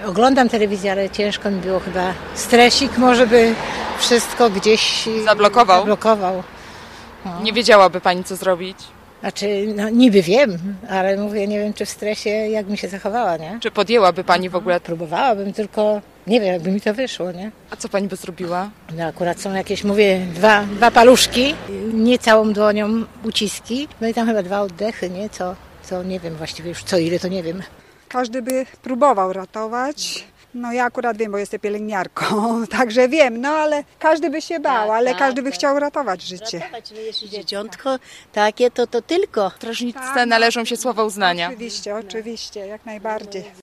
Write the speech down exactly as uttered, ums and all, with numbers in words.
Oglądam telewizję, ale ciężko mi było chyba. Stresik może by wszystko gdzieś Zablokował? zablokował. No. Nie wiedziałaby pani, co zrobić? Znaczy, no niby wiem, ale mówię, nie wiem, czy w stresie, jak mi się zachowała, nie? Czy podjęłaby pani w ogóle? Próbowałabym, tylko nie wiem, jakby mi to wyszło, nie? A co pani by zrobiła? No akurat są jakieś, mówię, dwa, dwa paluszki, nie całą dłonią uciski, no i tam chyba dwa oddechy, nie? Co, co nie wiem właściwie już co ile, to nie wiem. Każdy by próbował ratować. No ja akurat wiem, bo jestem pielęgniarką, także wiem, no ale każdy by się bał, Tak, ale tak, każdy by tak. chciał ratować życie. Ratować, no jeśli dzieciątko takie, to to tylko. Strażniczce należą się słowa uznania. Oczywiście, oczywiście, jak najbardziej.